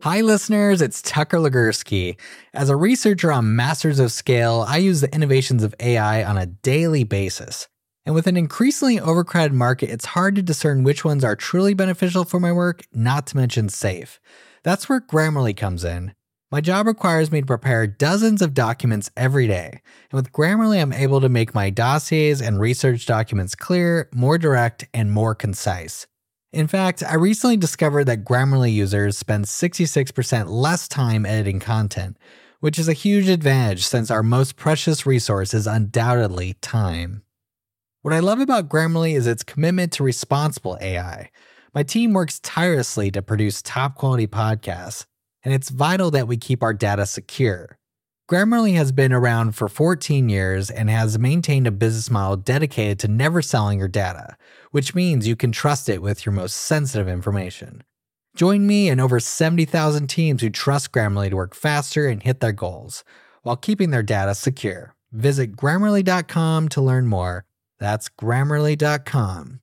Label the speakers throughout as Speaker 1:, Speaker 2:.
Speaker 1: Hi listeners, it's Tucker Legursky. As a researcher on Masters of Scale, I use the innovations of AI on a daily basis. And with an increasingly overcrowded market, it's hard to discern which ones are truly beneficial for my work, not to mention safe. That's where Grammarly comes in. My job requires me to prepare dozens of documents every day. And with Grammarly, I'm able to make my dossiers and research documents clear, more direct, and more concise. In fact, I recently discovered that Grammarly users spend 66% less time editing content, which is a huge advantage since our most precious resource is undoubtedly time. What I love about Grammarly is its commitment to responsible AI. My team works tirelessly to produce top-quality podcasts, and it's vital that we keep our data secure. Grammarly has been around for 14 years and has maintained a business model dedicated to never selling your data, which means you can trust it with your most sensitive information. Join me and over 70,000 teams who trust Grammarly to work faster and hit their goals, while keeping their data secure. Visit Grammarly.com to learn more. That's Grammarly.com.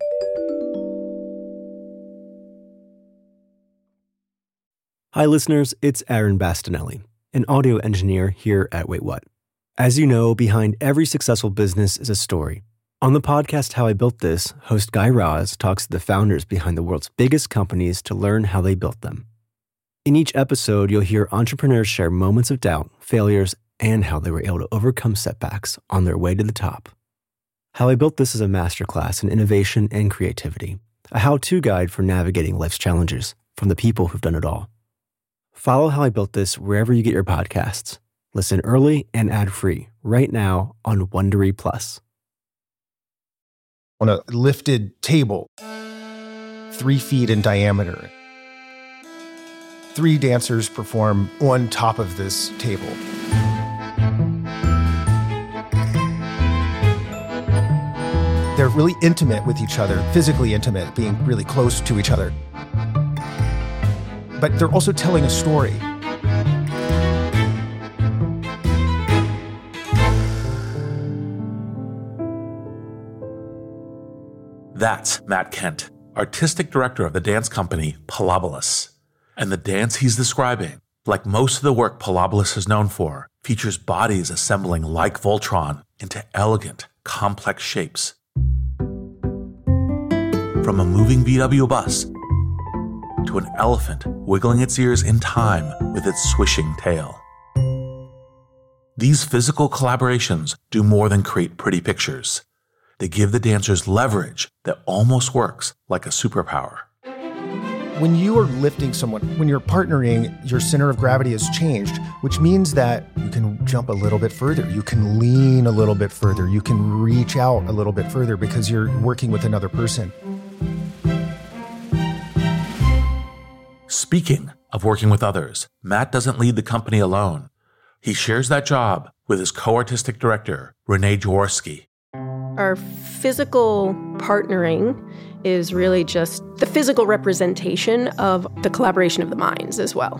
Speaker 2: Hi listeners, it's Aaron Bastinelli, an audio engineer here at Wait What. As you know, behind every successful business is a story. On the podcast How I Built This, host Guy Raz talks to the founders behind the world's biggest companies to learn how they built them. In each episode, you'll hear entrepreneurs share moments of doubt, failures, and how they were able to overcome setbacks on their way to the top. How I Built This is a masterclass in innovation and creativity, a how-to guide for navigating life's challenges from the people who've done it all. Follow How I Built This wherever you get your podcasts. Listen early and ad-free right now on Wondery Plus.
Speaker 3: On a lifted table, 3 feet in diameter, 3 dancers perform on top of this table. They're really intimate with each other, physically intimate, being really close to each other. But they're also telling a story.
Speaker 4: That's Matt Kent, artistic director of the dance company Pilobolus. And the dance he's describing, like most of the work Pilobolus is known for, features bodies assembling like Voltron into elegant, complex shapes. From a moving VW bus to an elephant wiggling its ears in time with its swishing tail. These physical collaborations do more than create pretty pictures. They give the dancers leverage that almost works like a superpower.
Speaker 3: When you are lifting someone, when you're partnering, your center of gravity has changed, which means that you can jump a little bit further. You can lean a little bit further. You can reach out a little bit further because you're working with another person.
Speaker 4: Speaking of working with others, Matt doesn't lead the company alone. He shares that job with his co-artistic director, Renee Jaworski.
Speaker 5: Our physical partnering is really just the physical representation of the collaboration of the minds as well.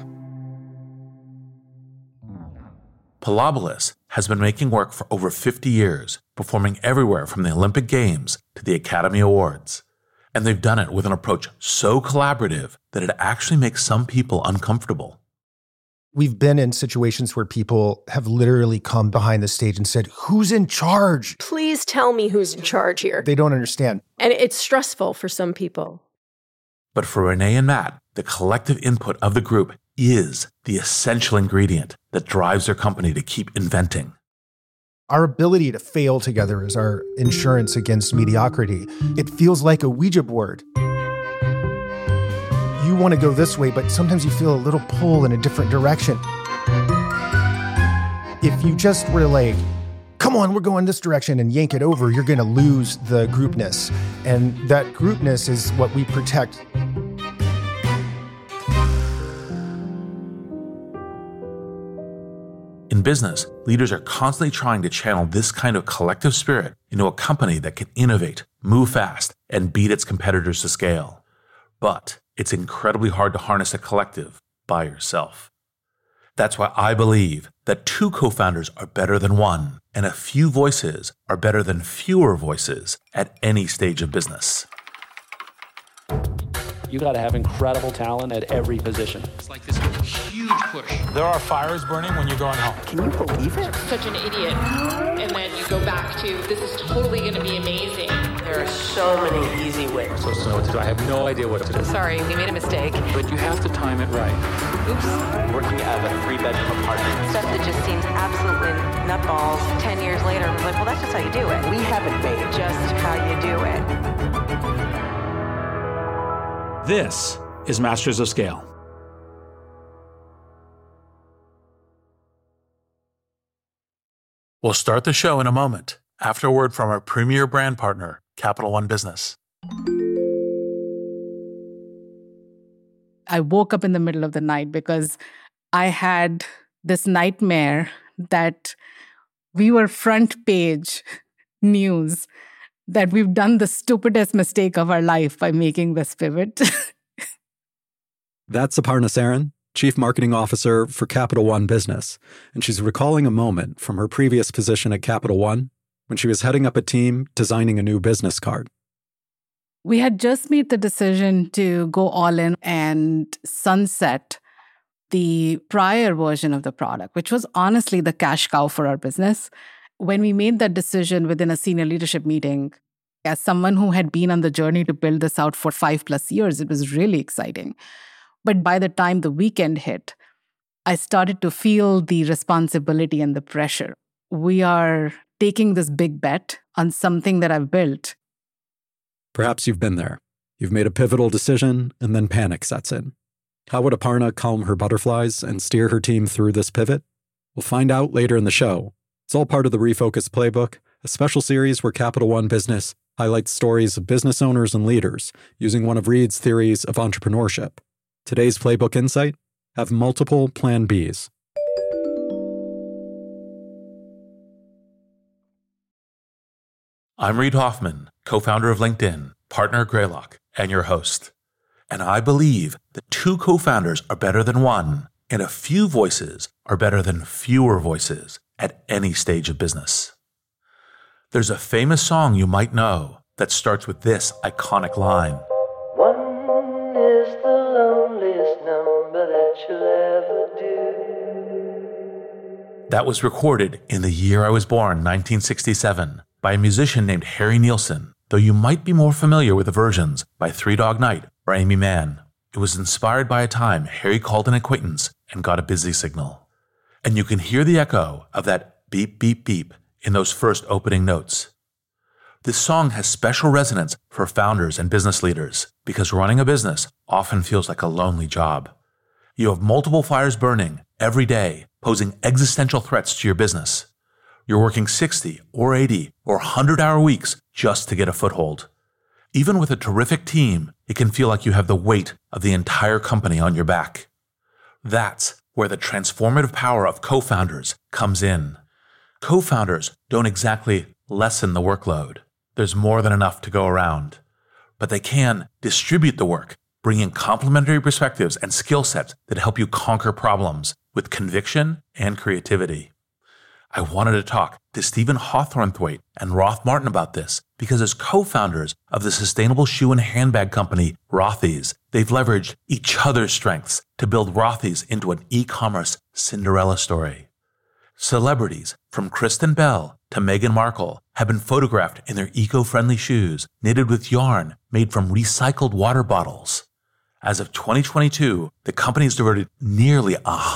Speaker 4: Pilobolus has been making work for over 50 years, performing everywhere from the Olympic Games to the Academy Awards. And they've done it with an approach so collaborative that it actually makes some people uncomfortable.
Speaker 3: We've been in situations where people have literally come behind the stage and said, "Who's in charge?
Speaker 5: Please tell me who's in charge here."
Speaker 3: They don't understand.
Speaker 5: And it's stressful for some people.
Speaker 4: But for Renee and Matt, the collective input of the group is the essential ingredient that drives their company to keep inventing.
Speaker 3: Our ability to fail together is our insurance against mediocrity. It feels like a Ouija board. You want to go this way, but sometimes you feel a little pull in a different direction. If you just were like, come on, we're going this direction and yank it over, you're going to lose the groupness. And that groupness is what we protect.
Speaker 4: In business, leaders are constantly trying to channel this kind of collective spirit into a company that can innovate, move fast, and beat its competitors to scale. But it's incredibly hard to harness a collective by yourself. That's why I believe that 2 co-founders are better than 1, and a few voices are better than fewer voices at any stage of business.
Speaker 6: You got to have incredible talent at every position.
Speaker 7: It's like this huge push.
Speaker 4: There are fires burning when you're going home.
Speaker 8: Can you believe it?
Speaker 9: Such an idiot. And then you go back to, this is totally going to be amazing.
Speaker 8: There are so many easy ways.
Speaker 6: I'm supposed to know what to do. I have no idea what to do.
Speaker 9: Sorry, we made a mistake.
Speaker 6: But you have to time it right.
Speaker 9: Oops.
Speaker 8: Working out of a 3-bedroom apartment.
Speaker 10: Stuff that just seems absolutely nutballs 10 years later. I was like, well, that's just how you do it.
Speaker 8: We haven't made it.
Speaker 10: Just how you do it.
Speaker 4: This is Masters of Scale. We'll start the show in a moment after a word from our premier brand partner, Capital One Business.
Speaker 11: I woke up in the middle of the night because I had this nightmare that we were front page news, that we've done the stupidest mistake of our life by making this pivot.
Speaker 2: That's Aparna Saran, Chief Marketing Officer for Capital One Business, and she's recalling a moment from her previous position at Capital One when she was heading up a team designing a new business card.
Speaker 11: We had just made the decision to go all in and sunset the prior version of the product, which was honestly the cash cow for our business. When we made that decision within a senior leadership meeting, as someone who had been on the journey to build this out for 5+ years, it was really exciting. But by the time the weekend hit, I started to feel the responsibility and the pressure. We are taking this big bet on something that I've built.
Speaker 2: Perhaps you've been there. You've made a pivotal decision, and then panic sets in. How would Aparna calm her butterflies and steer her team through this pivot? We'll find out later in the show. It's all part of the Refocus Playbook, a special series where Capital One Business highlights stories of business owners and leaders using one of Reid's theories of entrepreneurship. Today's Playbook Insight: have multiple Plan Bs.
Speaker 4: I'm Reid Hoffman, co-founder of LinkedIn, partner at Greylock, and your host. And I believe that 2 co-founders are better than 1, and a few voices are better than fewer voices at any stage of business. There's a famous song you might know that starts with this iconic line.
Speaker 12: 1 is the loneliest number that you'll ever do.
Speaker 4: That was recorded in the year I was born, 1967, by a musician named Harry Nilsson, though you might be more familiar with the versions by Three Dog Night or Amy Mann. It was inspired by a time Harry called an acquaintance and got a busy signal. And you can hear the echo of that beep, beep, beep in those first opening notes. This song has special resonance for founders and business leaders because running a business often feels like a lonely job. You have multiple fires burning every day, posing existential threats to your business. You're working 60 or 80 or 100-hour weeks just to get a foothold. Even with a terrific team, it can feel like you have the weight of the entire company on your back. That's where the transformative power of co-founders comes in. Co-founders don't exactly lessen the workload. There's more than enough to go around. But they can distribute the work, bringing complementary perspectives and skill sets that help you conquer problems with conviction and creativity. I wanted to talk to Stephen Hawthornthwaite and Roth Martin about this because as co-founders of the sustainable shoe and handbag company Rothy's, they've leveraged each other's strengths to build Rothy's into an e-commerce Cinderella story. Celebrities from Kristen Bell to Meghan Markle have been photographed in their eco-friendly shoes knitted with yarn made from recycled water bottles. As of 2022, the company has diverted nearly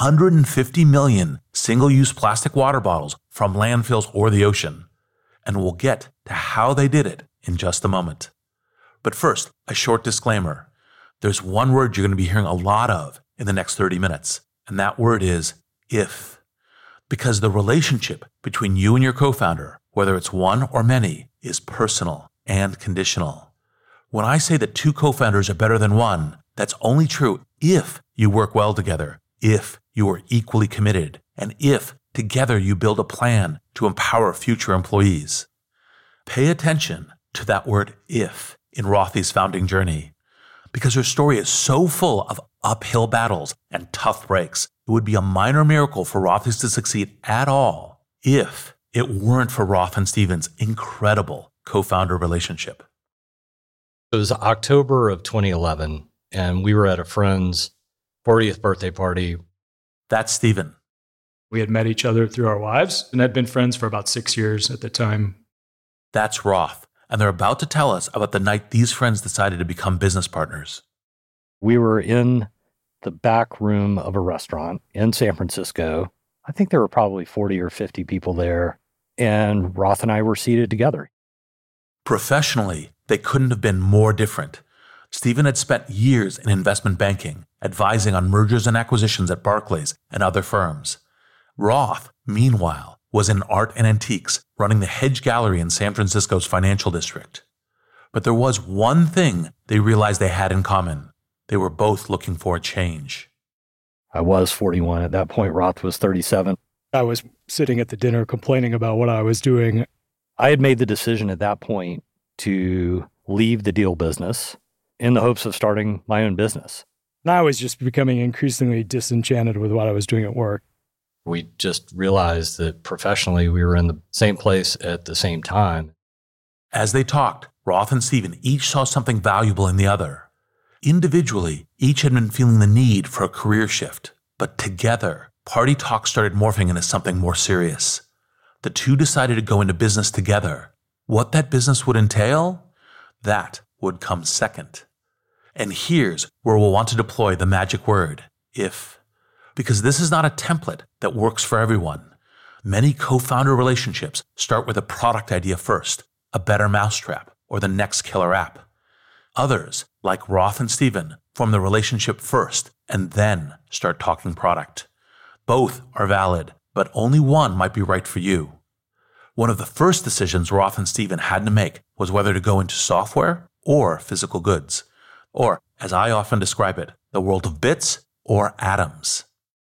Speaker 4: 150 million single-use plastic water bottles from landfills or the ocean. And we'll get to how they did it in just a moment. But first, a short disclaimer. There's one word you're going to be hearing a lot of in the next 30 minutes, and that word is if. Because the relationship between you and your co-founder, whether it's one or many, is personal and conditional. When I say that 2 co-founders are better than 1, that's only true if you work well together, if you are equally committed, and if together you build a plan to empower future employees. Pay attention to that word if in Rothy's founding journey, because her story is so full of uphill battles and tough breaks. It would be a minor miracle for Rothy's to succeed at all if it weren't for Roth and Stephen's incredible co-founder relationship.
Speaker 13: It was October of 2011. and we were at a friend's 40th birthday party.
Speaker 4: That's Stephen.
Speaker 14: We had met each other through our wives and had been friends for about 6 years at the time.
Speaker 4: That's Roth, and they're about to tell us about the night these friends decided to become business partners.
Speaker 13: We were in the back room of a restaurant in San Francisco. I think there were probably 40 or 50 people there, and Roth and I were seated together.
Speaker 4: Professionally, they couldn't have been more different. Stephen had spent years in investment banking, advising on mergers and acquisitions at Barclays and other firms. Roth, meanwhile, was in art and antiques, running the Hedge Gallery in San Francisco's financial district. But there was one thing they realized they had in common. They were both looking for a change.
Speaker 13: I was 41 at that point. Roth was 37.
Speaker 14: I was sitting at the dinner complaining about what I was doing.
Speaker 13: I had made the decision at that point to leave the deal business in the hopes of starting my own business.
Speaker 14: And I was just becoming increasingly disenchanted with what I was doing at work.
Speaker 13: We just realized that professionally we were in the same place at the same time.
Speaker 4: As they talked, Roth and Stephen each saw something valuable in the other. Individually, each had been feeling the need for a career shift, but together, party talk started morphing into something more serious. The two decided to go into business together. What that business would entail? That would come second. And here's where we'll want to deploy the magic word, if. Because this is not a template that works for everyone. Many co-founder relationships start with a product idea first, a better mousetrap, or the next killer app. Others, like Roth and Stephen, form the relationship first and then start talking product. Both are valid, but only one might be right for you. One of the first decisions Roth and Stephen had to make was whether to go into software or physical goods, or, as I often describe it, the world of bits or atoms.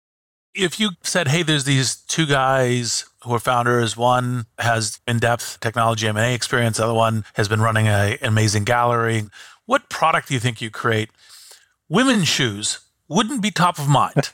Speaker 4: If you said, hey, there's these two guys who are founders, one has in-depth technology M&A experience, the other one has been running an amazing gallery, what product do you think you create? Women's shoes wouldn't be top of mind.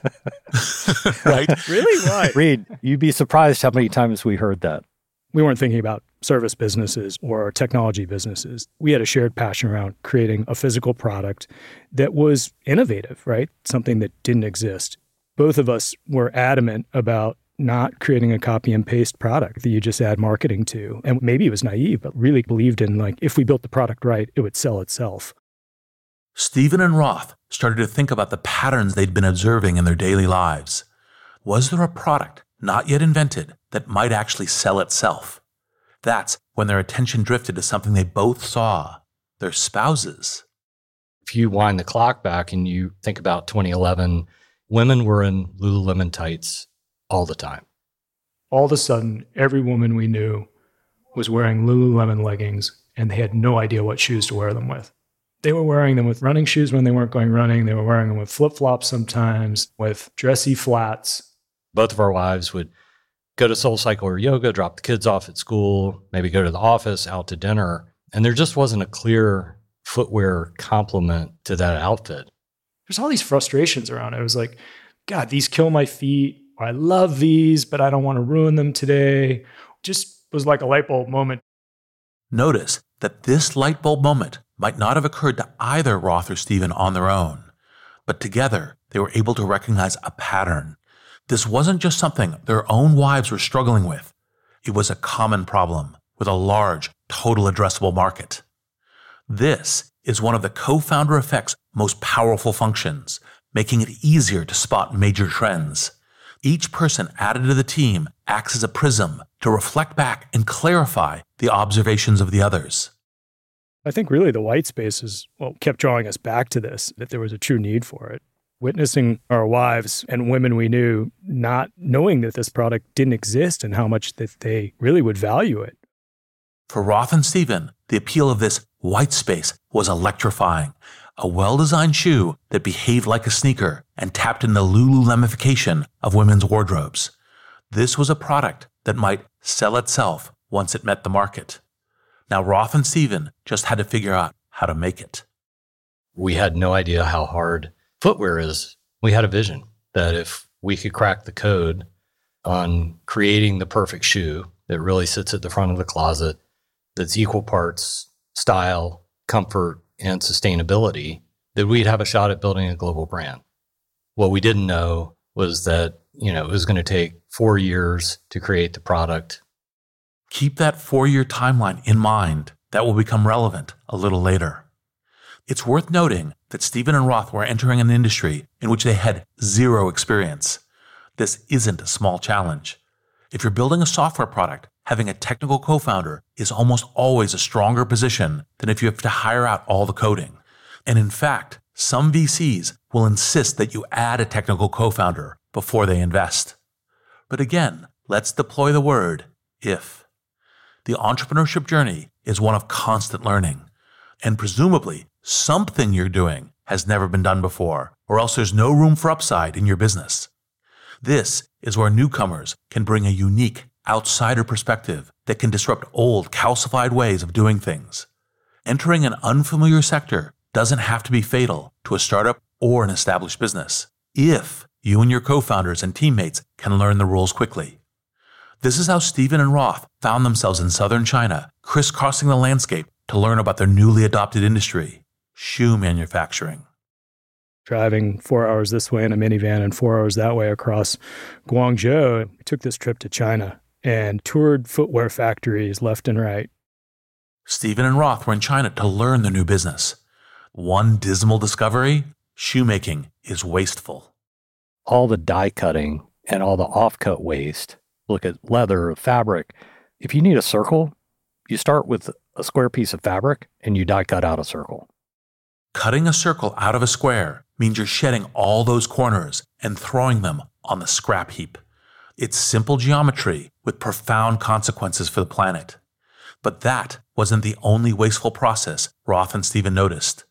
Speaker 4: Right?
Speaker 14: Really? Why?
Speaker 13: Reed, you'd be surprised how many times we heard that.
Speaker 14: We weren't thinking about service businesses or technology businesses. We had a shared passion around creating a physical product that was innovative, right? Something that didn't exist. Both of us were adamant about not creating a copy and paste product that you just add marketing to. And maybe it was naive, but really believed in, like, if we built the product right, it would sell itself.
Speaker 4: Stephen and Roth started to think about the patterns they'd been observing in their daily lives. Was there a product not yet invented that might actually sell itself? That's when their attention drifted to something they both saw, their spouses.
Speaker 13: If you wind the clock back and you think about 2011, women were in Lululemon tights all the time.
Speaker 14: All of a sudden, every woman we knew was wearing Lululemon leggings, and they had no idea what shoes to wear them with. They were wearing them with running shoes when they weren't going running. They were wearing them with flip-flops sometimes, with dressy flats.
Speaker 13: Both of our wives would go to SoulCycle or yoga, drop the kids off at school, maybe go to the office, out to dinner. And there just wasn't a clear footwear complement to that outfit.
Speaker 14: There's all these frustrations around it. It was like, God, these kill my feet. Or I love these, but I don't want to ruin them today. Just was like a light bulb moment.
Speaker 4: Notice that this light bulb moment might not have occurred to either Roth or Stephen on their own, but together they were able to recognize a pattern. This wasn't just something their own wives were struggling with. It was a common problem with a large, total addressable market. This is one of the co-founder effect's most powerful functions, making it easier to spot major trends. Each person added to the team acts as a prism to reflect back and clarify the observations of the others.
Speaker 14: I think really the white space is what kept drawing us back to this, that there was a true need for it. Witnessing our wives and women we knew not knowing that this product didn't exist and how much that they really would value it.
Speaker 4: For Roth and Stephen, the appeal of this white space was electrifying. A well-designed shoe that behaved like a sneaker and tapped in the Lululemification of women's wardrobes. This was a product that might sell itself once it met the market. Now Roth and Stephen just had to figure out how to make it.
Speaker 13: We had no idea how hard footwear is. We had a vision that if we could crack the code on creating the perfect shoe that really sits at the front of the closet, that's equal parts style, comfort, and sustainability, that we'd have a shot at building a global brand. What we didn't know was that, it was going to take 4 years to create the product.
Speaker 4: Keep that 4-year timeline in mind. That will become relevant a little later. It's worth noting that Stephen and Roth were entering an industry in which they had zero experience. This isn't a small challenge. If you're building a software product, having a technical co-founder is almost always a stronger position than if you have to hire out all the coding. And in fact, some VCs will insist that you add a technical co-founder before they invest. But again, let's deploy the word if. The entrepreneurship journey is one of constant learning, and presumably something you're doing has never been done before, or else there's no room for upside in your business. This is where newcomers can bring a unique outsider perspective that can disrupt old, calcified ways of doing things. Entering an unfamiliar sector doesn't have to be fatal to a startup or an established business, if you and your co-founders and teammates can learn the rules quickly. This is how Stephen and Roth found themselves in southern China, crisscrossing the landscape to learn about their newly adopted industry, shoe manufacturing.
Speaker 14: Driving 4 hours this way in a minivan and 4 hours that way across Guangzhou, we took this trip to China and toured footwear factories left and right.
Speaker 4: Stephen and Roth were in China to learn the new business. One dismal discovery: shoemaking is wasteful.
Speaker 13: All the die cutting and all the offcut waste. Look at leather, fabric. If you need a circle, you start with a square piece of fabric and you die cut out a circle.
Speaker 4: Cutting a circle out of a square means you're shedding all those corners and throwing them on the scrap heap. It's simple geometry with profound consequences for the planet. But that wasn't the only wasteful process Roth and Stephen noticed.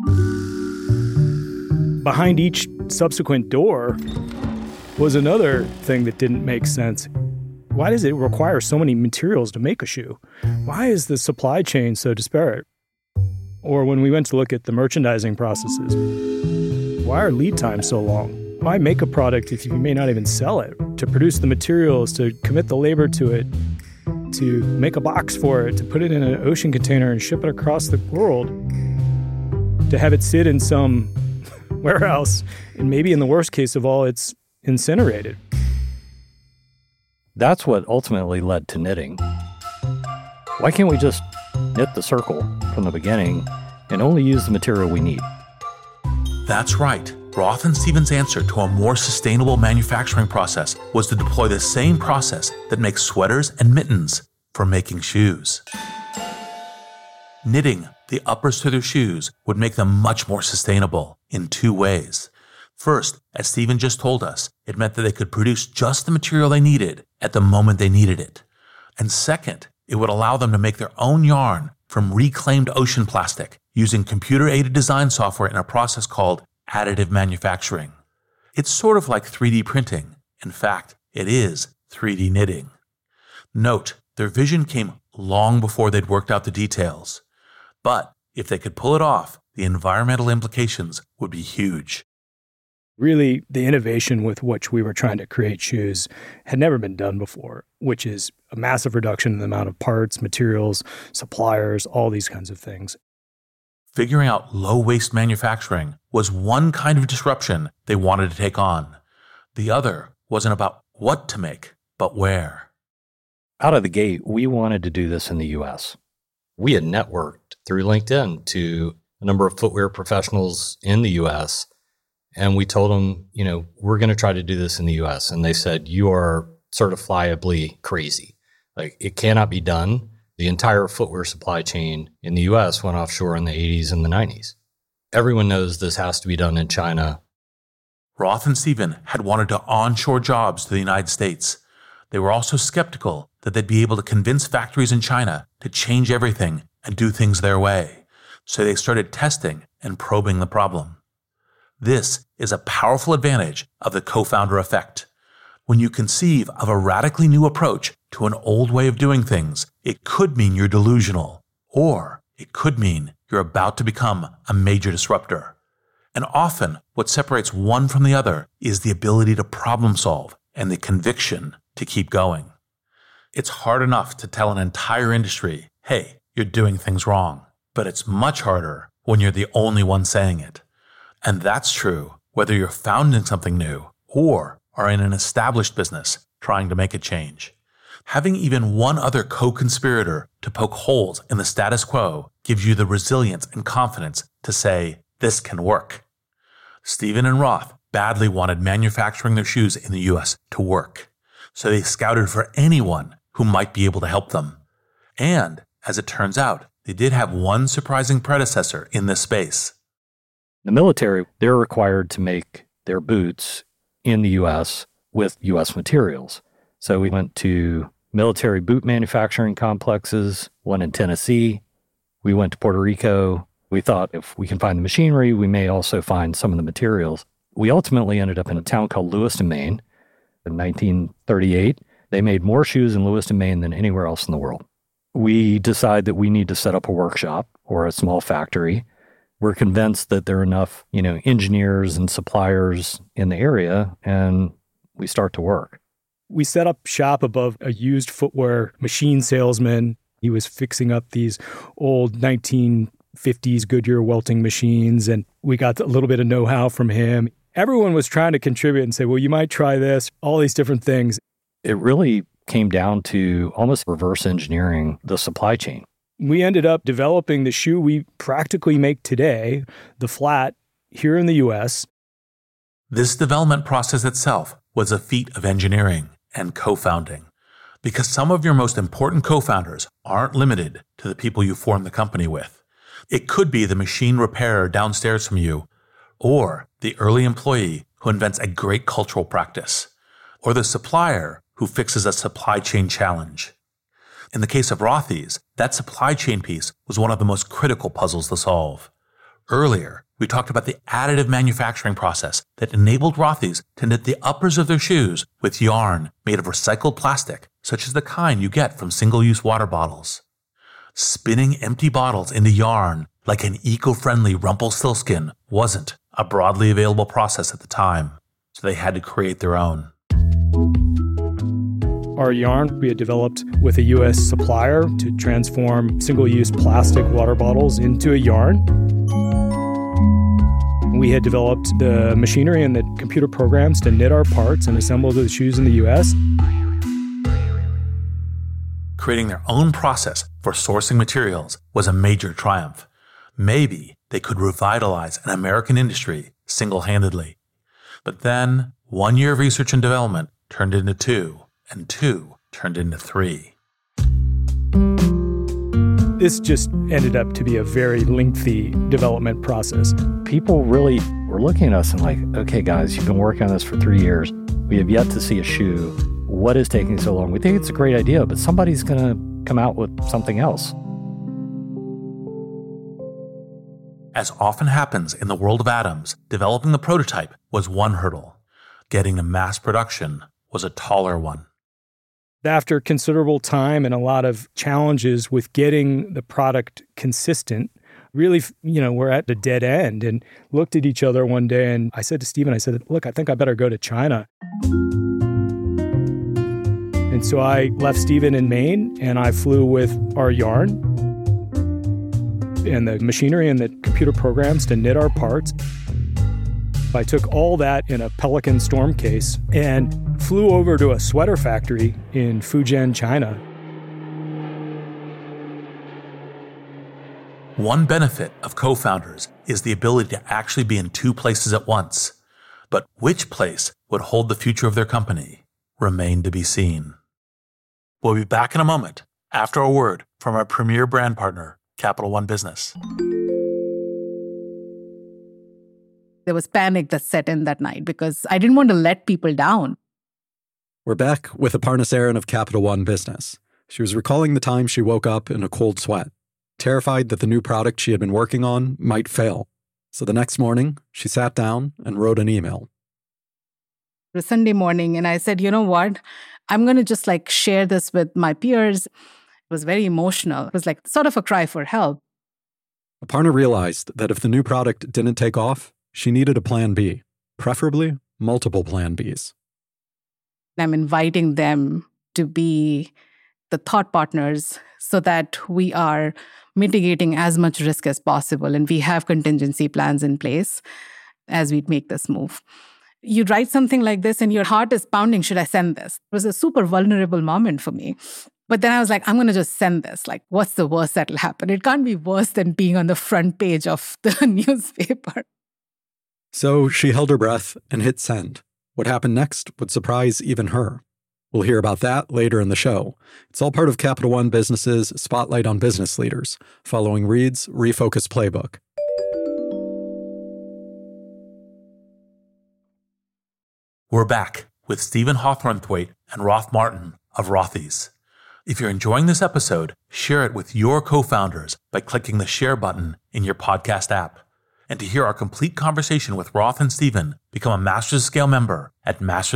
Speaker 14: Behind each subsequent door was another thing that didn't make sense. Why does it require so many materials to make a shoe? Why is the supply chain so disparate? Or when we went to look at the merchandising processes, why are lead times so long? Why make a product if you may not even sell it? To produce the materials, to commit the labor to it, to make a box for it, to put it in an ocean container and ship it across the world, to have it sit in some warehouse, and maybe in the worst case of all, it's incinerated.
Speaker 13: That's what ultimately led to knitting. Why can't we just knit the circle from the beginning and only use the material we need?
Speaker 4: That's right. Roth and Stephen's answer to a more sustainable manufacturing process was to deploy the same process that makes sweaters and mittens for making shoes. Knitting the uppers to their shoes would make them much more sustainable in 2 ways. First, as Stephen just told us, it meant that they could produce just the material they needed at the moment they needed it. And second, it would allow them to make their own yarn from reclaimed ocean plastic using computer-aided design software in a process called additive manufacturing. It's sort of like 3D printing. In fact, it is 3D knitting. Note, their vision came long before they'd worked out the details. But if they could pull it off, the environmental implications would be huge.
Speaker 14: Really, the innovation with which we were trying to create shoes had never been done before, which is a massive reduction in the amount of parts, materials, suppliers, all these kinds of things.
Speaker 4: Figuring out low-waste manufacturing was one kind of disruption they wanted to take on. The other wasn't about what to make, but where.
Speaker 13: Out of the gate, we wanted to do this in the U.S. We had networked through LinkedIn to a number of footwear professionals in the U.S., and we told them, we're going to try to do this in the U.S. And they said, you are certifiably crazy. Like, it cannot be done. The entire footwear supply chain in the U.S. went offshore in the 80s and the 90s. Everyone knows this has to be done in China.
Speaker 4: Roth and Stephen had wanted to onshore jobs to the United States. They were also skeptical that they'd be able to convince factories in China to change everything and do things their way. So they started testing and probing the problem. This is a powerful advantage of the co-founder effect. When you conceive of a radically new approach to an old way of doing things, it could mean you're delusional, or it could mean you're about to become a major disruptor. And often, what separates one from the other is the ability to problem solve and the conviction to keep going. It's hard enough to tell an entire industry, hey, you're doing things wrong. But it's much harder when you're the only one saying it. And that's true whether you're founding something new or are in an established business trying to make a change. Having even one other co-conspirator to poke holes in the status quo gives you the resilience and confidence to say, this can work. Stephen and Roth badly wanted manufacturing their shoes in the US to work, so they scouted for anyone who might be able to help them. And, as it turns out, they did have one surprising predecessor in this space.
Speaker 13: The military, they're required to make their boots in the US with US materials. So we went to military boot manufacturing complexes, one in Tennessee. We went to Puerto Rico. We thought if we can find the machinery, we may also find some of the materials. We ultimately ended up in a town called Lewiston, Maine. In 1938, they made more shoes in Lewiston, Maine than anywhere else in the world. We decide that we need to set up a workshop or a small factory. We're convinced that there are enough, engineers and suppliers in the area, and we start to work.
Speaker 14: We set up shop above a used footwear machine salesman. He was fixing up these old 1950s Goodyear welting machines, and we got a little bit of know-how from him. Everyone was trying to contribute and say, well, you might try this, all these different things.
Speaker 13: It really came down to almost reverse engineering the supply chain.
Speaker 14: We ended up developing the shoe we practically make today, the flat, here in the US.
Speaker 4: This development process itself was a feat of engineering and co-founding, because some of your most important co-founders aren't limited to the people you form the company with. It could be the machine repairer downstairs from you, or the early employee who invents a great cultural practice, or the supplier who fixes a supply chain challenge. In the case of Rothy's, that supply chain piece was one of the most critical puzzles to solve. Earlier, we talked about the additive manufacturing process that enabled Rothy's to knit the uppers of their shoes with yarn made of recycled plastic, such as the kind you get from single-use water bottles. Spinning empty bottles into yarn like an eco-friendly Rumpelstiltskin wasn't a broadly available process at the time, so they had to create their own.
Speaker 14: Our yarn we had developed with a U.S. supplier to transform single-use plastic water bottles into a yarn. We had developed the machinery and the computer programs to knit our parts and assemble the shoes in the U.S.
Speaker 4: Creating their own process for sourcing materials was a major triumph. Maybe they could revitalize an American industry single-handedly. But then, 1 year of research and development turned into 2, and 2 turned into 3.
Speaker 14: This just ended up to be a very lengthy development process.
Speaker 13: People really were looking at us and like, okay, guys, you've been working on this for 3 years. We have yet to see a shoe. What is taking so long? We think it's a great idea, but somebody's going to come out with something else.
Speaker 4: As often happens in the world of atoms, developing the prototype was one hurdle. Getting to mass production was a taller one.
Speaker 14: After considerable time and a lot of challenges with getting the product consistent, really, we're at a dead end, and looked at each other one day, and I said to Stephen, look, I think I better go to China. And so I left Stephen in Maine, and I flew with our yarn and the machinery and the computer programs to knit our parts. I took all that in a Pelican storm case and flew over to a sweater factory in Fujian, China.
Speaker 4: One benefit of co-founders is the ability to actually be in 2 places at once. But which place would hold the future of their company remained to be seen. We'll be back in a moment after a word from our premier brand partner, Capital One Business.
Speaker 11: There was panic that set in that night because I didn't want to let people down.
Speaker 15: We're back with Aparna Saran of Capital One Business. She was recalling the time she woke up in a cold sweat, terrified that the new product she had been working on might fail. So the next morning, she sat down and wrote an email.
Speaker 11: It was Sunday morning, and I said, you know what? I'm going to just share this with my peers. It was very emotional. It was sort of a cry for help.
Speaker 15: Aparna realized that if the new product didn't take off, she needed a plan B, preferably multiple plan Bs.
Speaker 11: I'm inviting them to be the thought partners so that we are mitigating as much risk as possible and we have contingency plans in place. as we'd make this move. You write something like this and your heart is pounding, should I send this? It was a super vulnerable moment for me. But then I was like, I'm going to just send this. Like, what's the worst that'll happen? It can't be worse than being on the front page of the newspaper.
Speaker 15: So she held her breath and hit send. What happened next would surprise even her. We'll hear about that later in the show. It's all part of Capital One Business's Spotlight on Business Leaders, following Reed's Refocus Playbook.
Speaker 4: We're back with Stephen Hawthornthwaite and Roth Martin of Rothy's. If you're enjoying this episode, share it with your co-founders by clicking the share button in your podcast app. And to hear our complete conversation with Roth and Stephen, become a Masters of Scale member at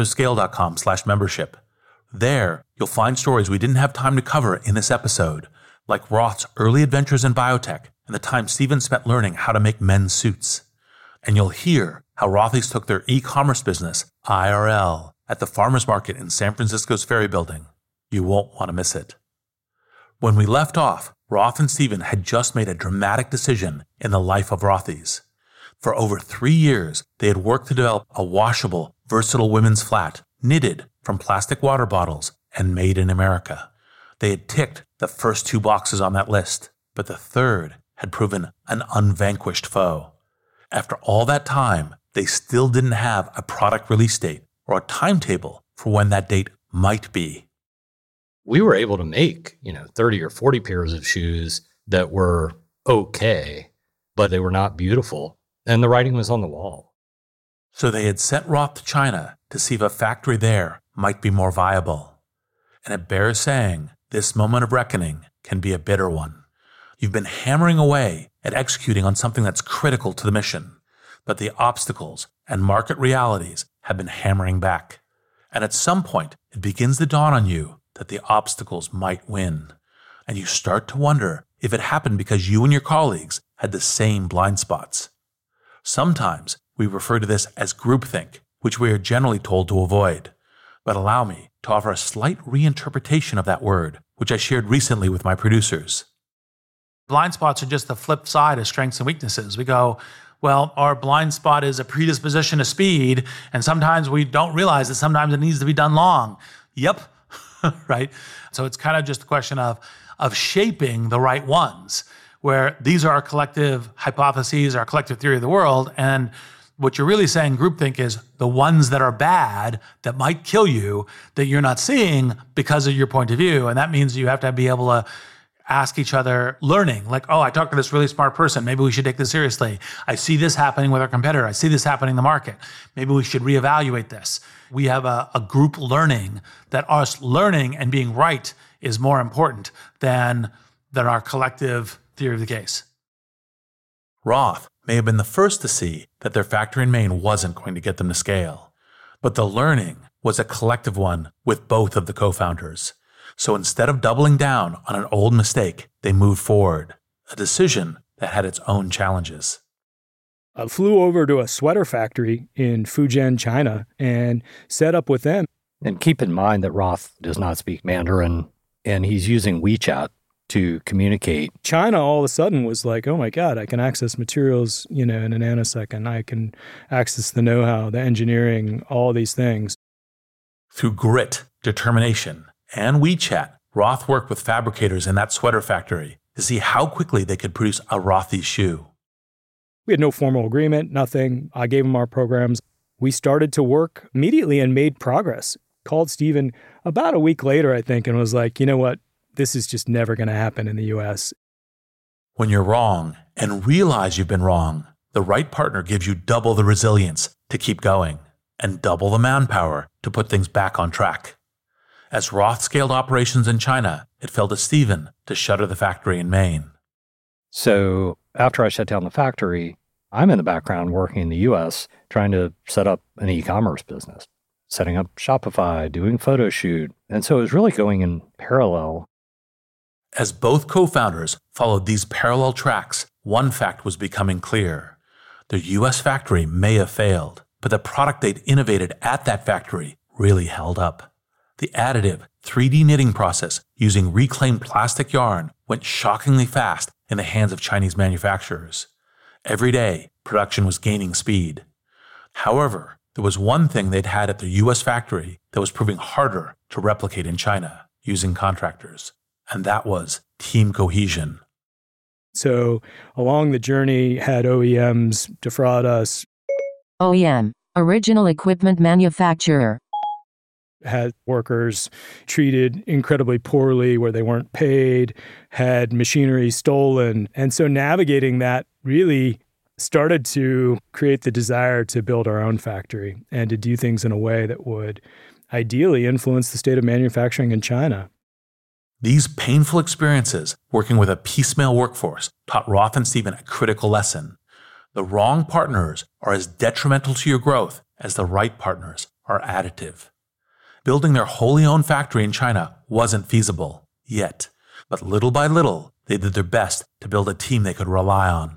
Speaker 4: mastersofscale.com/membership. There, you'll find stories we didn't have time to cover in this episode, like Roth's early adventures in biotech and the time Stephen spent learning how to make men's suits. And you'll hear how Rothy's took their e-commerce business, IRL, at the farmers market in San Francisco's Ferry Building. You won't want to miss it. When we left off, Roth and Stephen had just made a dramatic decision in the life of Rothy's. For over 3 years, they had worked to develop a washable, versatile women's flat, knitted from plastic water bottles and made in America. They had ticked the first 2 boxes on that list, but the third had proven an unvanquished foe. After all that time, they still didn't have a product release date or a timetable for when that date might be.
Speaker 13: We were able to make, 30 or 40 pairs of shoes that were okay, but they were not beautiful. And the writing was on the wall.
Speaker 4: So they had sent Roth to China to see if a factory there might be more viable. And it bears saying, this moment of reckoning can be a bitter one. You've been hammering away at executing on something that's critical to the mission, but the obstacles and market realities have been hammering back. And at some point, it begins to dawn on you that the obstacles might win. And you start to wonder if it happened because you and your colleagues had the same blind spots. Sometimes we refer to this as groupthink, which we are generally told to avoid. But allow me to offer a slight reinterpretation of that word, which I shared recently with my producers.
Speaker 16: Blind spots are just the flip side of strengths and weaknesses. We go, well, our blind spot is a predisposition to speed, and sometimes we don't realize that sometimes it needs to be done long. Yep, right? So it's kind of just a question of shaping the right ones, where these are our collective hypotheses, our collective theory of the world, and what you're really saying, groupthink, is the ones that are bad, that might kill you, that you're not seeing because of your point of view. And that means you have to be able to ask each other, learning, like, oh, I talked to this really smart person. Maybe we should take this seriously. I see this happening with our competitor. I see this happening in the market. Maybe we should reevaluate this. We have a group learning that us learning and being right is more important than our collective theory of the case.
Speaker 4: Roth may have been the first to see that their factory in Maine wasn't going to get them to scale, but the learning was a collective one with both of the co-founders. So instead of doubling down on an old mistake, they moved forward, a decision that had its own challenges.
Speaker 14: I flew over to a sweater factory in Fujian, China, and set up with them.
Speaker 13: And keep in mind that Roth does not speak Mandarin, and he's using WeChat to communicate.
Speaker 14: China all of a sudden was like, oh my God, I can access materials, in a nanosecond. I can access the know-how, the engineering, all these things.
Speaker 4: Through grit, determination, and WeChat, Roth worked with fabricators in that sweater factory to see how quickly they could produce a Rothy shoe.
Speaker 14: We had no formal agreement, nothing. I gave them our programs. We started to work immediately and made progress. Called Stephen about a week later, I think, and was like, you know what? This is just never going to happen in the US.
Speaker 4: When you're wrong and realize you've been wrong, the right partner gives you double the resilience to keep going and double the manpower to put things back on track. As Roth scaled operations in China, it fell to Stephen to shutter the factory in Maine.
Speaker 13: So after I shut down the factory, I'm in the background working in the US, trying to set up an e-commerce business, setting up Shopify, doing photo shoot. And so it was really going in parallel.
Speaker 4: As both co-founders followed these parallel tracks, one fact was becoming clear. Their US factory may have failed, but the product they'd innovated at that factory really held up. The additive 3D knitting process using reclaimed plastic yarn went shockingly fast in the hands of Chinese manufacturers. Every day, production was gaining speed. However, there was one thing they'd had at their US factory that was proving harder to replicate in China using contractors, and that was team cohesion.
Speaker 14: So along the journey, had OEMs defraud us.
Speaker 17: OEM, original equipment manufacturer.
Speaker 14: Had workers treated incredibly poorly where they weren't paid, had machinery stolen. And so navigating that really started to create the desire to build our own factory and to do things in a way that would ideally influence the state of manufacturing in China.
Speaker 4: These painful experiences working with a piecemeal workforce taught Roth and Stephen a critical lesson. The wrong partners are as detrimental to your growth as the right partners are additive. Building their wholly owned factory in China wasn't feasible yet, but little by little, they did their best to build a team they could rely on.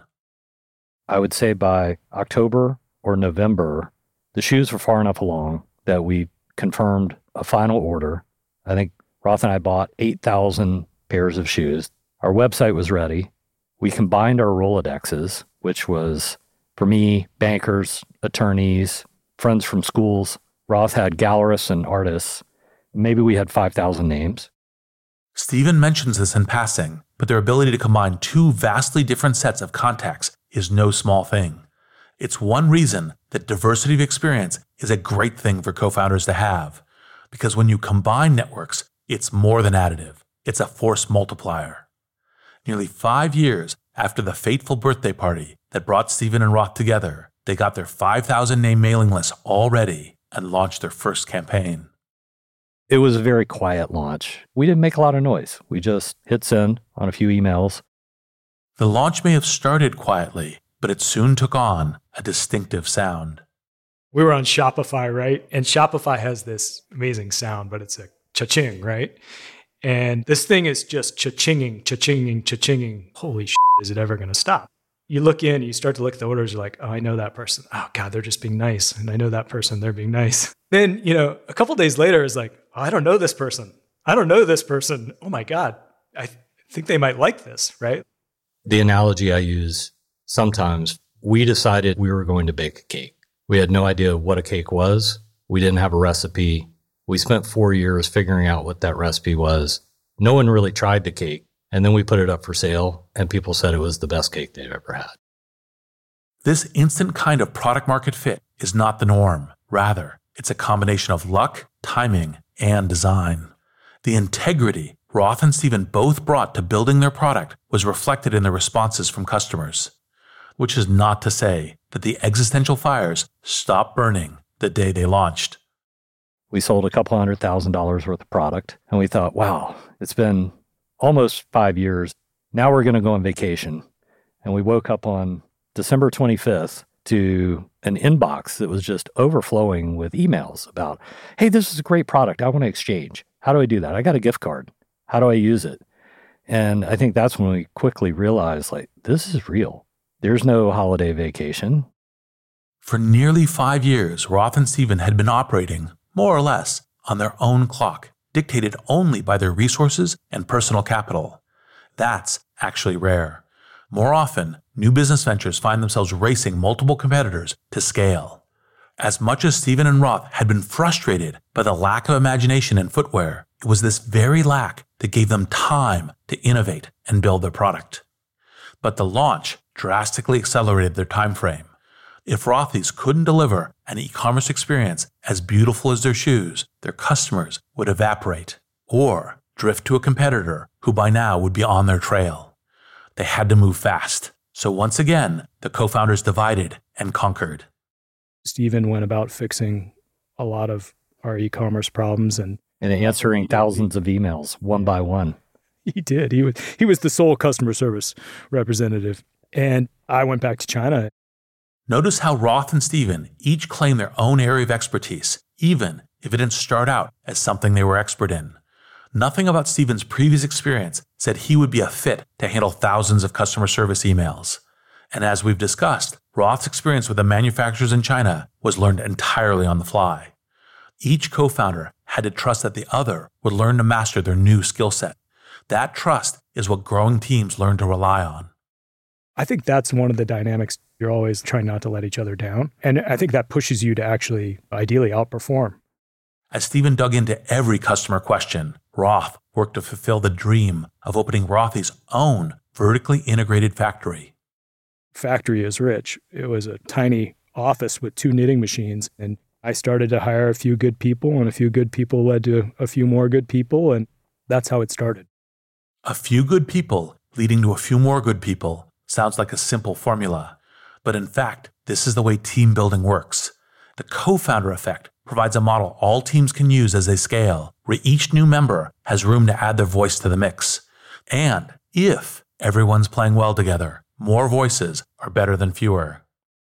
Speaker 13: I would say by October or November, the shoes were far enough along that we confirmed a final order. I think Roth and I bought 8,000 pairs of shoes. Our website was ready. We combined our Rolodexes, which was, for me, bankers, attorneys, friends from schools. Roth had gallerists and artists. Maybe we had 5,000 names.
Speaker 4: Stephen mentions this in passing, but their ability to combine two vastly different sets of contacts is no small thing. It's one reason that diversity of experience is a great thing for co-founders to have, because when you combine networks, it's more than additive. It's a force multiplier. Nearly 5 years after the fateful birthday party that brought Stephen and Roth together, they got their 5,000 name mailing list all ready and launched their first campaign.
Speaker 13: It was a very quiet launch. We didn't make a lot of noise. We just hit send on a few emails.
Speaker 4: The launch may have started quietly, but it soon took on a distinctive sound.
Speaker 14: We were on Shopify, right? And Shopify has this amazing sound, but it's a cha-ching, right? And this thing is just cha-chinging, cha-chinging, cha-chinging. Holy shit, is it ever going to stop? You look in, you start to look at the orders, you're like, oh, I know that person. Oh, God, they're just being nice. And I know that person, they're being nice. Then, a couple of days later, it's like, oh, I don't know this person. I don't know this person. Oh, my God, I think they might like this, right?
Speaker 13: The analogy I use sometimes, we decided we were going to bake a cake. We had no idea what a cake was. We didn't have a recipe. We spent 4 years figuring out what that recipe was. No one really tried the cake. And then we put it up for sale, and people said it was the best cake they've ever had.
Speaker 4: This instant kind of product market fit is not the norm. Rather, it's a combination of luck, timing, and design. The integrity Roth and Stephen both brought to building their product was reflected in the responses from customers, which is not to say that the existential fires stopped burning the day they launched.
Speaker 13: We sold a couple $100,000 worth of product, and we thought, wow, it's been almost 5 years. Now we're going to go on vacation. And we woke up on December 25th to an inbox that was just overflowing with emails about, hey, this is a great product. I want to exchange. How do I do that? I got a gift card. How do I use it? And I think that's when we quickly realized, this is real. There's no holiday vacation.
Speaker 4: For nearly 5 years, Roth and Stephen had been operating, more or less, on their own clock, dictated only by their resources and personal capital. That's actually rare. More often, new business ventures find themselves racing multiple competitors to scale. As much as Stephen and Roth had been frustrated by the lack of imagination in footwear, it was this very lack that gave them time to innovate and build their product. But the launch drastically accelerated their time frame. If Rothy's couldn't deliver an e-commerce experience as beautiful as their shoes, their customers would evaporate or drift to a competitor who by now would be on their trail. They had to move fast. So once again, the co-founders divided and conquered.
Speaker 14: Stephen went about fixing a lot of our e-commerce problems and
Speaker 13: answering thousands of emails one by one.
Speaker 14: He did. He was the sole customer service representative. And I went back to China.
Speaker 4: Notice how Roth and Stephen each claim their own area of expertise, even if it didn't start out as something they were expert in. Nothing about Stephen's previous experience said he would be a fit to handle thousands of customer service emails. And as we've discussed, Roth's experience with the manufacturers in China was learned entirely on the fly. Each co-founder had to trust that the other would learn to master their new skill set. That trust is what growing teams learn to rely on.
Speaker 14: I think that's one of the dynamics You're always trying not to let each other down. And I think that pushes you to actually ideally outperform.
Speaker 4: As Stephen dug into every customer question, Roth worked to fulfill the dream of opening Rothy's own vertically integrated factory.
Speaker 14: Factory is rich. It was a tiny office with 2 knitting machines. And I started to hire a few good people, and a few good people led to a few more good people. And that's how it started.
Speaker 4: A few good people leading to a few more good people sounds like a simple formula. But in fact, this is the way team building works. The co-founder effect provides a model all teams can use as they scale, where each new member has room to add their voice to the mix. And if everyone's playing well together, more voices are better than fewer.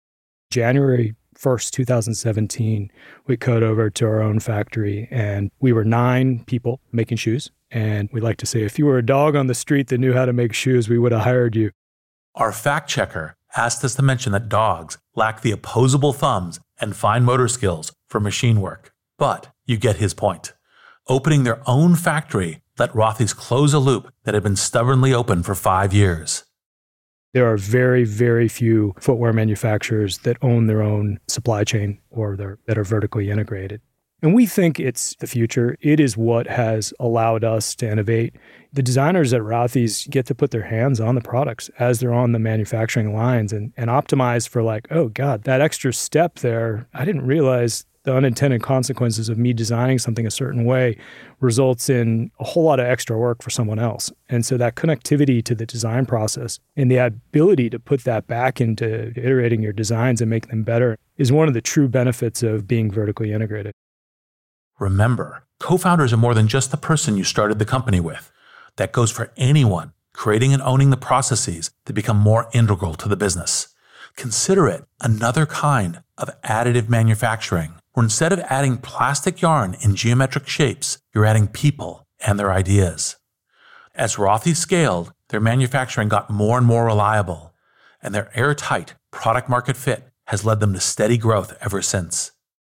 Speaker 14: January 1st, 2017, we cut over to our own factory, and we were 9 people making shoes. And we like to say, if you were a dog on the street that knew how to make shoes, we would have hired you.
Speaker 4: Our fact checker asked us to mention that dogs lack the opposable thumbs and fine motor skills for machine work. But you get his point. Opening their own factory let Rothy's close a loop that had been stubbornly open for 5 years.
Speaker 14: There are very, very few footwear manufacturers that own their own supply chain or that are vertically integrated. And we think it's the future. It is what has allowed us to innovate. The designers at Rothy's get to put their hands on the products as they're on the manufacturing lines and optimize for like, oh God, that extra step there, I didn't realize the unintended consequences of me designing something a certain way results in a whole lot of extra work for someone else. And so that connectivity to the design process and the ability to put that back into iterating your designs and make them better is one of the true benefits of being vertically integrated.
Speaker 4: Remember, co-founders are more than just the person you started the company with. That goes for anyone creating and owning the processes that become more integral to the business. Consider it another kind of additive manufacturing, where instead of adding plastic yarn in geometric shapes, you're adding people and their ideas. As Rothy scaled, their manufacturing got more and more reliable, and their airtight product market fit has led them to steady growth ever since.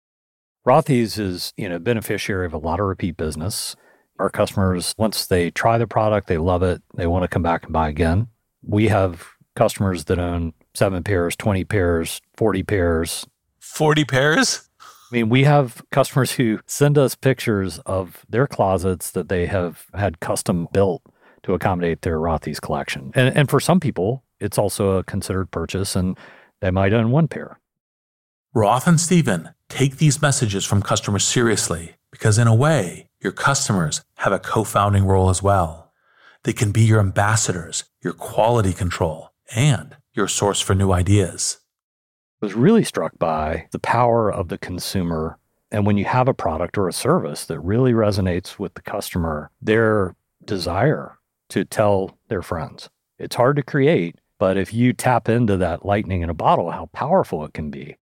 Speaker 13: Rothy's is, beneficiary of a lot of repeat business. Our customers, once they try the product, they love it. They want to come back and buy again. We have customers that own 7 pairs, 20 pairs, 40 pairs.
Speaker 4: 40 pairs?
Speaker 13: I mean, we have customers who send us pictures of their closets that they have had custom built to accommodate their Rothy's collection. And for some people, it's also a considered purchase, and they might own 1 pair.
Speaker 4: Roth and Stephen take these messages from customers seriously because, in a way, your customers have a co-founding role as well. They can be your ambassadors, your quality control, and your source for new ideas.
Speaker 13: I was really struck by the power of the consumer. And when you have a product or a service that really resonates with the customer, their desire to tell their friends. It's hard to create, but if you tap into that lightning in a bottle, how powerful it can be.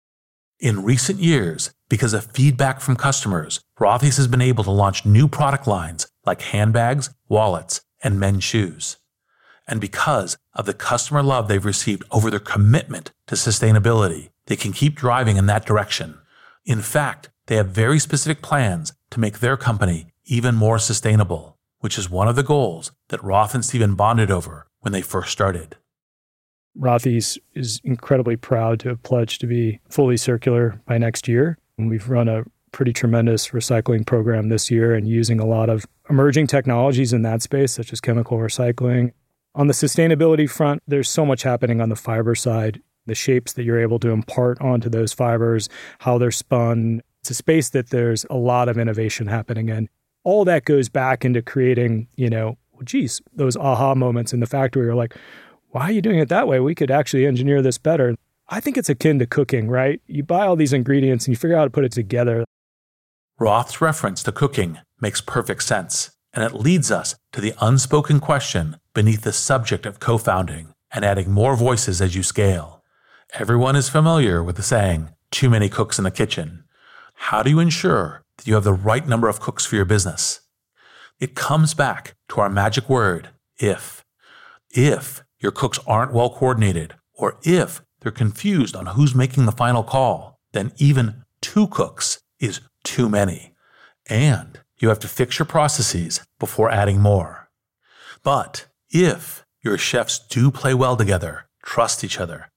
Speaker 4: In recent years, because of feedback from customers, Rothy's has been able to launch new product lines like handbags, wallets, and men's shoes. And because of the customer love they've received over their commitment to sustainability, they can keep driving in that direction. In fact, they have very specific plans to make their company even more sustainable, which is one of the goals that Roth and Stephen bonded over when they first started.
Speaker 14: Rothy's is incredibly proud to have pledged to be fully circular by next year. And we've run a pretty tremendous recycling program this year and using a lot of emerging technologies in that space, such as chemical recycling. On the sustainability front, there's so much happening on the fiber side, the shapes that you're able to impart onto those fibers, how they're spun. It's a space that there's a lot of innovation happening in. All that goes back into creating, those aha moments in the factory are like, why are you doing it that way? We could actually engineer this better. I think it's akin to cooking, right? You buy all these ingredients and you figure out how to put it together.
Speaker 4: Roth's reference to cooking makes perfect sense, and it leads us to the unspoken question beneath the subject of co-founding and adding more voices as you scale. Everyone is familiar with the saying, too many cooks in the kitchen. How do you ensure that you have the right number of cooks for your business? It comes back to our magic word, if. If your cooks aren't well coordinated, or if they're confused on who's making the final call, then even 2 cooks is too many. And you have to fix your processes before adding more. But if your chefs do play well together, trust each other,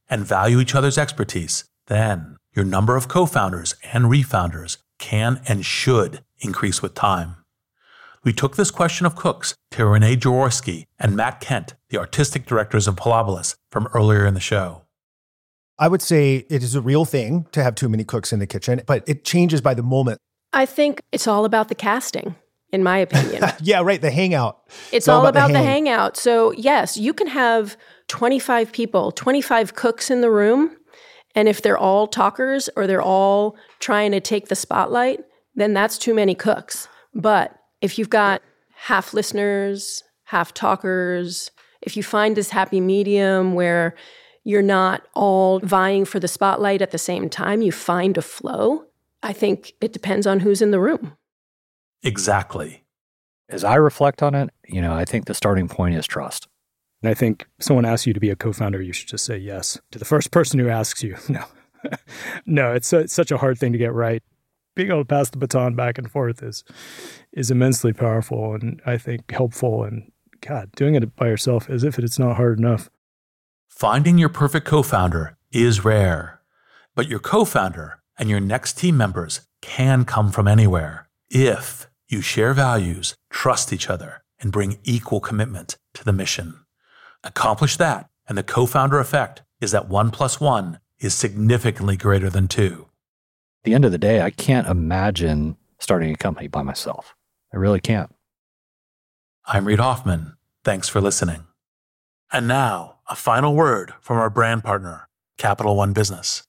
Speaker 4: and value each other's expertise, then your number of co-founders and refounders can and should increase with time. We took this question of cooks to Renee Jaworski and Matt Kent, the artistic directors of Pilobolus, from earlier in the show.
Speaker 3: I would say it is a real thing to have too many cooks in the kitchen, but it changes by the moment.
Speaker 5: I think it's all about the casting, in my opinion.
Speaker 3: Yeah, right. The hangout.
Speaker 5: It's all about the hangout. So yes, you can have 25 people, 25 cooks in the room. And if they're all talkers or they're all trying to take the spotlight, then that's too many cooks. But if you've got half listeners, half talkers, if you find this happy medium where you're not all vying for the spotlight at the same time, you find a flow, I think it depends on who's in the room.
Speaker 4: Exactly.
Speaker 13: As I reflect on it, I think the starting point is trust.
Speaker 14: And I think if someone asks you to be a co-founder, you should just say yes to the first person who asks you. No, no, it's such a hard thing to get right. Being able to pass the baton back and forth is immensely powerful and I think helpful. And God, doing it by yourself as if it's not hard enough.
Speaker 4: Finding your perfect co-founder is rare, but your co-founder and your next team members can come from anywhere if you share values, trust each other, and bring equal commitment to the mission. Accomplish that, and the co-founder effect is that 1 + 1 is significantly greater than 2.
Speaker 13: At the end of the day, I can't imagine starting a company by myself. I really can't.
Speaker 4: I'm Reid Hoffman. Thanks for listening. And now, a final word from our brand partner, Capital One Business.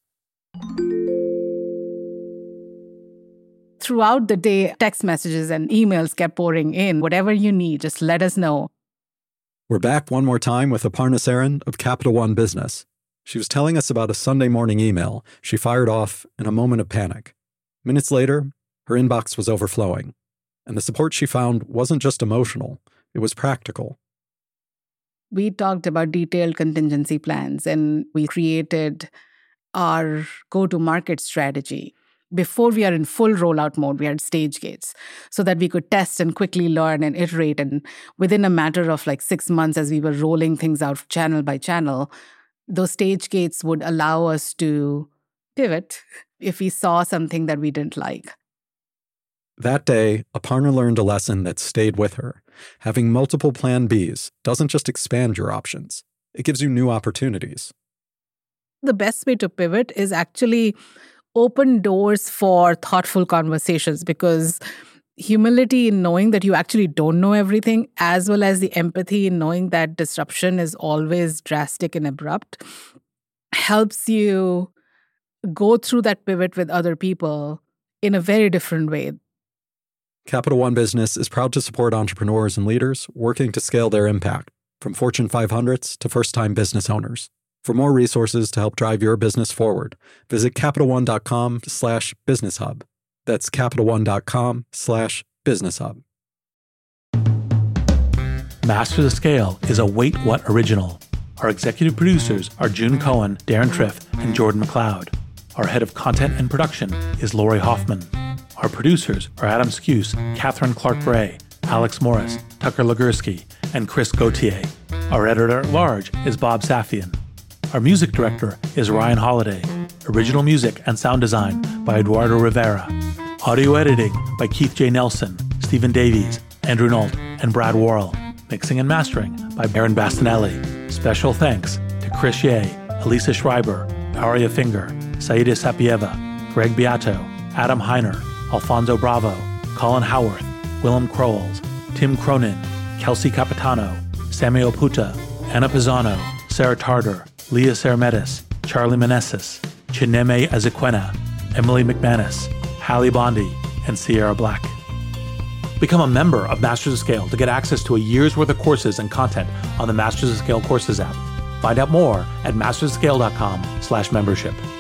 Speaker 11: Throughout the day, text messages and emails kept pouring in. Whatever you need, just let us know.
Speaker 15: We're back one more time with Aparna Saran of Capital One Business. She was telling us about a Sunday morning email she fired off in a moment of panic. Minutes later, her inbox was overflowing. And the support she found wasn't just emotional, it was practical.
Speaker 11: We talked about detailed contingency plans and we created our go-to-market strategy. Before we are in full rollout mode, we had stage gates so that we could test and quickly learn and iterate. And within a matter of 6 months, as we were rolling things out channel by channel, those stage gates would allow us to pivot if we saw something that we didn't like.
Speaker 15: That day, Aparna learned a lesson that stayed with her. Having multiple plan Bs doesn't just expand your options, it gives you new opportunities.
Speaker 11: The best way to pivot is actually open doors for thoughtful conversations, because humility in knowing that you actually don't know everything, as well as the empathy in knowing that disruption is always drastic and abrupt, helps you go through that pivot with other people in a very different way.
Speaker 15: Capital One Business is proud to support entrepreneurs and leaders working to scale their impact, from Fortune 500s to first-time business owners. For more resources to help drive your business forward, visit CapitalOne.com/businesshub. That's CapitalOne.com/businesshub.
Speaker 4: Masters of Scale is a Wait What original. Our executive producers are June Cohen, Darren Triff, and Jordan McLeod. Our head of content and production is Lori Hoffman. Our producers are Adam Skuse, Catherine Clark-Bray, Alex Morris, Tucker Ligursky, and Chris Gauthier. Our editor-at-large is Bob Safian. Our music director is Ryan Holiday. Original music and sound design by Eduardo Rivera. Audio editing by Keith J. Nelson, Stephen Davies, Andrew Nault, and Brad Worrell. Mixing and mastering by Aaron Bastinelli. Special thanks to Chris Ye, Elisa Schreiber, Aria Finger, Saida Sapieva, Greg Beato, Adam Heiner, Alfonso Bravo, Colin Howarth, Willem Krols, Tim Cronin, Kelsey Capitano, Samuel Puta, Anna Pisano, Sarah Tarter, Leah Sermetis, Charlie Meneses, Chineme Ezequena, Emily McManus, Hallie Bondi, and Sierra Black. Become a member of Masters of Scale to get access to a year's worth of courses and content on the Masters of Scale Courses app. Find out more at mastersofscale.com/membership.